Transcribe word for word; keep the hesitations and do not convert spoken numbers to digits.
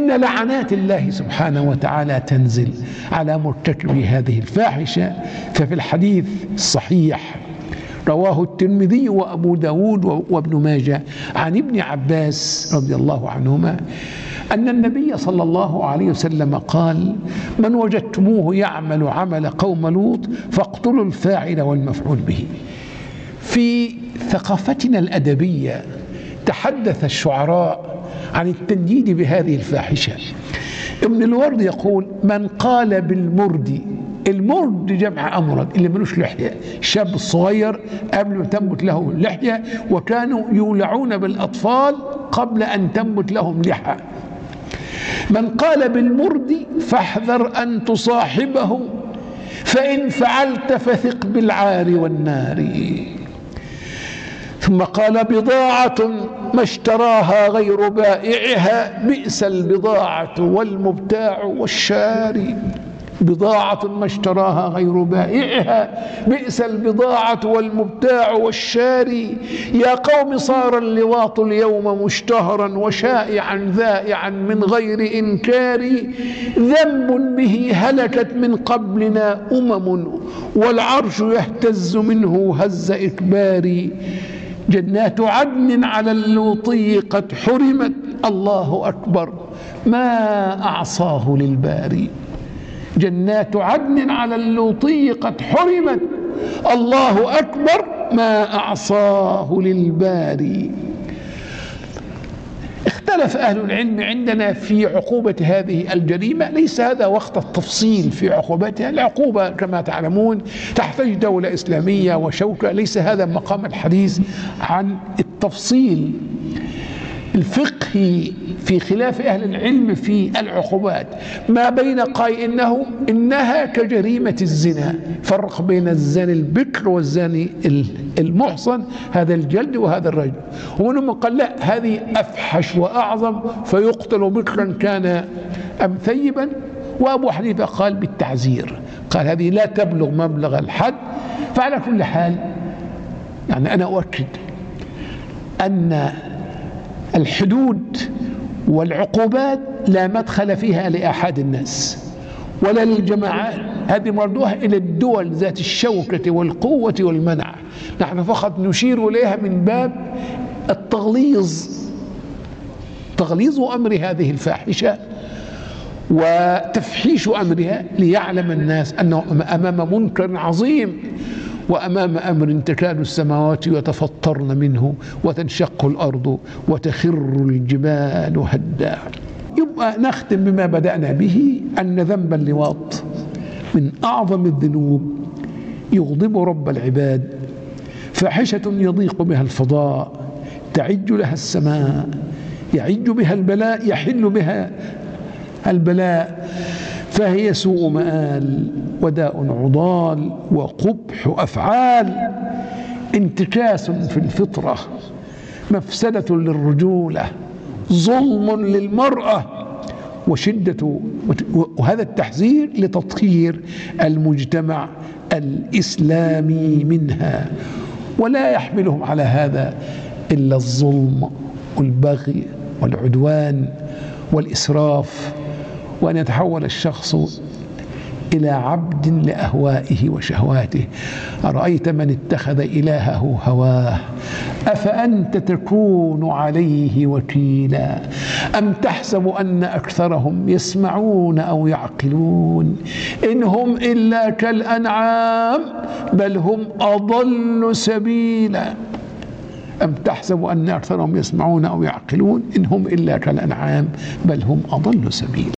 فإن لعنات الله سبحانه وتعالى تنزل على مرتكب هذه الفاحشة. ففي الحديث الصحيح رواه الترمذي وأبو داود وابن ماجه عن ابن عباس رضي الله عنهما أن النبي صلى الله عليه وسلم قال: من وجدتموه يعمل عمل قوم لوط فاقتلوا الفاعل والمفعول به. في ثقافتنا الأدبية تحدث الشعراء عن التنديد بهذه الفاحشة. ابن الورد يقول: من قال بالمرد، المرد جمع أمرد اللي ملوش لحية، الشاب الصغير قبل ما تنبت له لحية، وكانوا يولعون بالأطفال قبل أن تنبت لهم لحى. من قال بالمرد فاحذر أن تصاحبه، فإن فعلت فثق بالعار والنار. ثم قال: بضاعة ما اشتراها غير بائعها بئس البضاعة والمبتاع والشاري. بضاعة ما اشتراها غير بائعها بئس البضاعة والمبتاع والشاري. يا قوم صار اللواط اليوم مشتهرا وشائعا ذائعا من غير إنكار. ذنب به هلكت من قبلنا أمم والعرش يهتز منه هز إكبار. جنات عدن على اللوطي قد حرمت، الله أكبر ما أعصاه للباري. جنات عدن على اللوطي قد حرمت، الله أكبر ما أعصاه للباري. اختلف أهل العلم عندنا في عقوبة هذه الجريمة. ليس هذا وقت التفصيل في عقوبتها. العقوبة كما تعلمون تحتاج دولة إسلامية وشوكة، ليس هذا مقام الحديث عن التفصيل الفقهي في خلاف أهل العلم في العقوبات، ما بين قائل إنه إنها كجريمة الزنا، فرق بين الزاني البكر والزاني المحصن، هذا الجلد وهذا الرجل. ومنهم قال لا، هذه أفحش وأعظم فيقتل بكرا كان أم ثيبا. وأبو حنيفة قال بالتعزير، قال هذه لا تبلغ مبلغ الحد. فعلى كل حال يعني أنا أؤكد أن الحدود والعقوبات لا مدخل فيها لأحد الناس ولا للجماعات، هذه مردوها إلى الدول ذات الشوكة والقوة والمنع. نحن فقط نشير إليها من باب التغليظ، تغليظ أمر هذه الفاحشة وتفحيش أمرها، ليعلم الناس أنه أمام منكر عظيم وأمام أمر تكاد السماوات يتفطرن منه وتنشق الأرض وتخر الجبال هدا. يبقى نختم بما بدأنا به، أن ذنب اللواط من أعظم الذنوب يغضب رب العباد، فاحشة يضيق بها الفضاء، تعج لها السماء، يعج بها البلاء، يحل بها البلاء، فهي سوء مآل وداء عضال وقبح أفعال، انتكاس في الفطرة، مفسدة للرجولة، ظلم للمرأة، وشدة. وهذا التحذير لتطهير المجتمع الإسلامي منها، ولا يحملهم على هذا إلا الظلم والبغي والعدوان والإسراف، وأن يتحول الشخص إلى عبد لأهوائه وشهواته. أرأيت من اتخذ إلهه هواه أفأنت تكون عليه وكيلا أم تحسب أن أكثرهم يسمعون أو يعقلون إن هم إلا كالأنعام بل هم أضل سبيلا. أم تحسب أن أكثرهم يسمعون أو يعقلون إن هم إلا كالأنعام بل هم أضل سبيلا.